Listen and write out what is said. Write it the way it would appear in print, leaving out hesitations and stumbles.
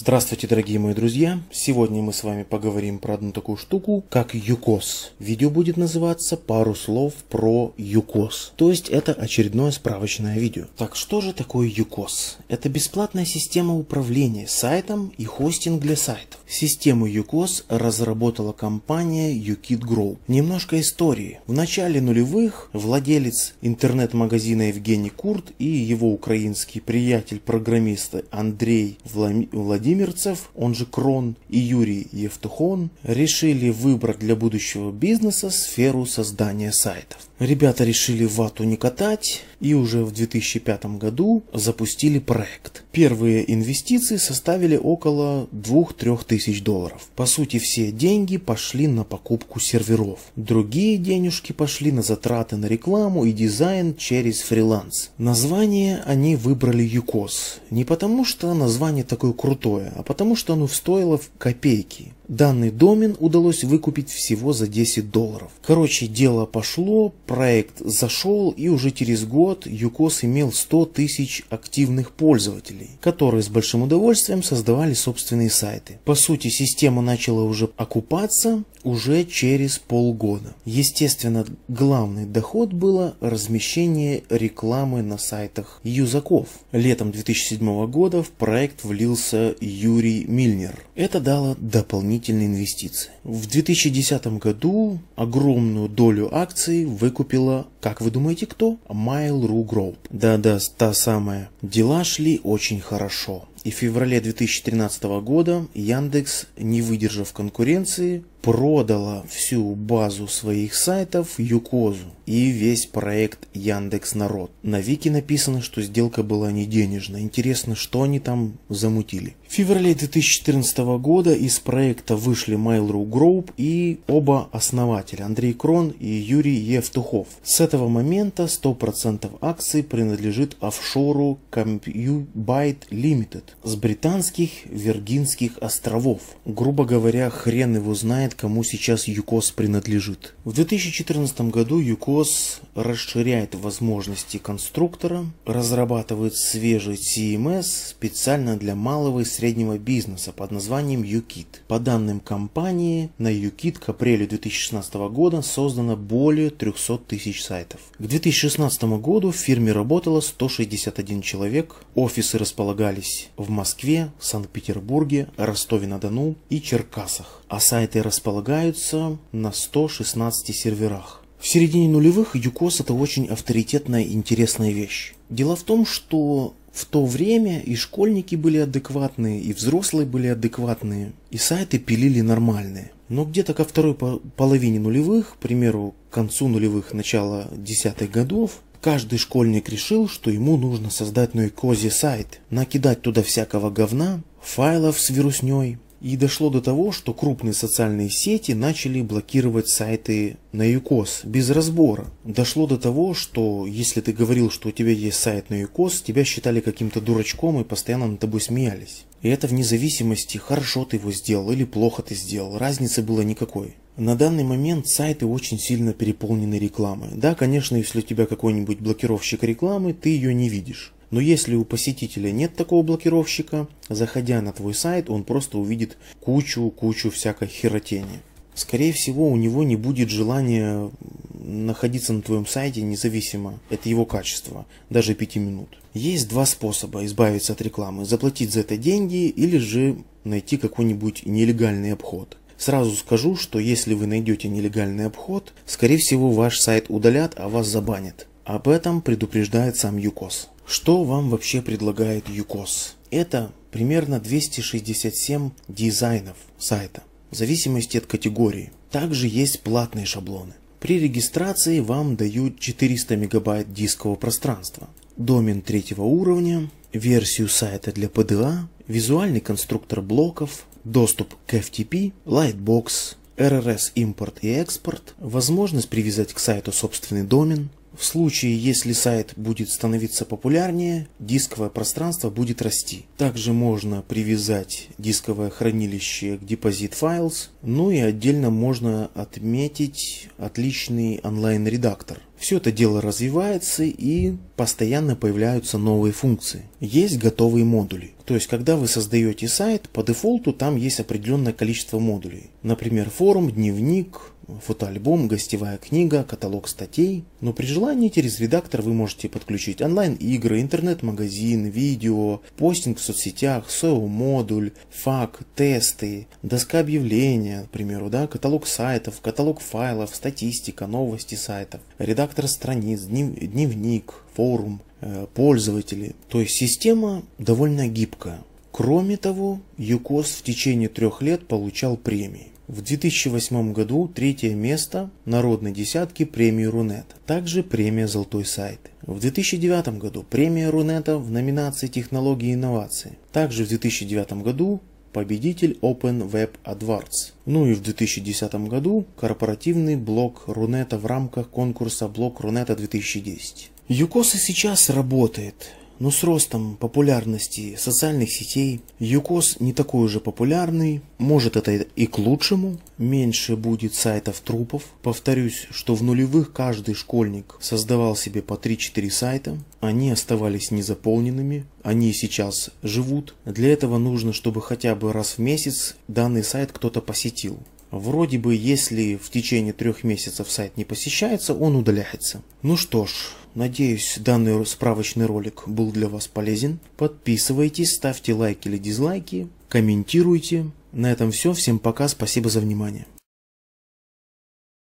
Здравствуйте, дорогие мои друзья! Сегодня мы с вами поговорим про одну такую штуку, как ЮКОС. Видео будет называться «Пару слов про ЮКОС». То есть это очередное справочное видео. Так, что же такое ЮКОС? Это бесплатная система управления сайтом и хостинг для сайтов. Систему ЮКОС разработала компания UKIT Group. Немножко истории. В начале нулевых владелец интернет-магазина Евгений Курт и его украинский приятель-программист Андрей Владимирцев, он же Крон, и Юрий Евтухон решили выбрать для будущего бизнеса сферу создания сайтов. Ребята решили вату не катать и уже в 2005 году запустили проект. Первые инвестиции составили около 2-3 тысяч долларов. По сути, все деньги пошли на покупку серверов. Другие денежки пошли на затраты на рекламу и дизайн через фриланс. Название они выбрали ЮКОС. Не потому, что название такое крутое, а потому, что оно стоило в копейки. Данный домен удалось выкупить всего за 10 долларов. Короче, дело пошло, проект зашел, и уже через год ЮКОС имел 100 тысяч активных пользователей, которые с большим удовольствием создавали собственные сайты. По сути, система начала уже окупаться уже через полгода. Естественно, главный доход было размещение рекламы на сайтах юзаков. Летом 2007 года в проект влился Юрий Мильнер. Это дало дополнительные инвестиции. В 2010 году огромную долю акций выкупила, как вы думаете, кто? Mail.ru Group. Да-да, та самая. Дела шли очень хорошо. И в феврале 2013 года Яндекс, не выдержав конкуренции, продала всю базу своих сайтов ЮКОСу и весь проект Яндекс.Народ. На Вики написано, что сделка была не денежная. Интересно, что они там замутили. В феврале 2014 года из проекта вышли Mail.ru Group и оба основателя, Андрей Крон и Юрий Евтухов. С этого момента 100% акций принадлежит офшору Compute Limited с британских Виргинских островов. Грубо говоря, хрен его знает, кому сейчас ЮКОС принадлежит. В 2014 году ЮКОС расширяет возможности конструктора, разрабатывает свежий CMS специально для малого и среднего бизнеса под названием UKIT. По данным компании, на UKIT к апрелю 2016 года создано более 300 тысяч сайтов. К 2016 году в фирме работало 161 человек, офисы располагались в Москве, Санкт-Петербурге, Ростове-на-Дону и Черкасах, а сайты располагаются на 116 серверах. В середине нулевых ЮКОС — это очень авторитетная и интересная вещь. Дело в том, что в то время и школьники были адекватные, и взрослые были адекватные, и сайты пилили нормальные. Но где-то ко второй половине нулевых, к примеру, к концу нулевых, начало десятых годов, каждый школьник решил, что ему нужно создать на ЮКОСе сайт, накидать туда всякого говна, файлов с вирусней. И дошло до того, что крупные социальные сети начали блокировать сайты на ЮКОС без разбора. Дошло до того, что если ты говорил, что у тебя есть сайт на ЮКОС, тебя считали каким-то дурачком и постоянно над тобой смеялись. И это вне зависимости, хорошо ты его сделал или плохо ты сделал, разницы было никакой. На данный момент сайты очень сильно переполнены рекламой. Да, конечно, если у тебя какой-нибудь блокировщик рекламы, ты ее не видишь. Но если у посетителя нет такого блокировщика, заходя на твой сайт, он просто увидит кучу всякой херотени. Скорее всего, у него не будет желания находиться на твоем сайте независимо от его качества, даже 5 минут. Есть два способа избавиться от рекламы: заплатить за это деньги или же найти какой-нибудь нелегальный обход. Сразу скажу, что если вы найдете нелегальный обход, скорее всего ваш сайт удалят, а вас забанят. Об этом предупреждает сам ЮКОС. Что вам вообще предлагает ЮКОС? Это примерно 267 дизайнов сайта, в зависимости от категории. Также есть платные шаблоны. При регистрации вам дают 400 мегабайт дискового пространства, домен 3-го уровня, версию сайта для PDA, визуальный конструктор блоков, доступ к FTP, Lightbox, RRS импорт и экспорт, возможность привязать к сайту собственный домен. В случае, если сайт будет становиться популярнее, дисковое пространство будет расти. Также можно привязать дисковое хранилище к Deposit Files, ну и отдельно можно отметить отличный онлайн-редактор. Все это дело развивается и постоянно появляются новые функции. Есть готовые модули. То есть, когда вы создаете сайт, по дефолту там есть определенное количество модулей. Например, форум, дневник, фотоальбом, гостевая книга, каталог статей. Но при желании через редактор вы можете подключить онлайн-игры, интернет-магазин, видео, постинг в соцсетях, SEO-модуль, фак, тесты, доска объявления, к примеру, каталог сайтов, каталог файлов, статистика, новости сайтов, редактор страниц, дневник, форум, пользователи. То есть система довольно гибкая. Кроме того, ЮКОС в течение 3 лет получал премии. В 2008 году 3 место народной десятки премии Рунет, также премия «Золотой сайт». В 2009 году премия Рунета в номинации «Технологии и инновации». Также в 2009 году победитель Open Web Awards. Ну и в 2010 году корпоративный блог Рунета в рамках конкурса блог Рунета 2010. ЮКОС и сейчас работает. Но с ростом популярности социальных сетей ЮКОС не такой уже популярный. Может, это и к лучшему. Меньше будет сайтов трупов. Повторюсь, что в нулевых каждый школьник создавал себе по 3-4 сайта. Они оставались незаполненными. Они сейчас живут. Для этого нужно, чтобы хотя бы раз в месяц данный сайт кто-то посетил. Вроде бы, если в течение 3 месяцев сайт не посещается, он удаляется. Ну что ж, надеюсь, данный справочный ролик был для вас полезен. Подписывайтесь, ставьте лайки или дизлайки, комментируйте. На этом все. Всем пока, спасибо за внимание.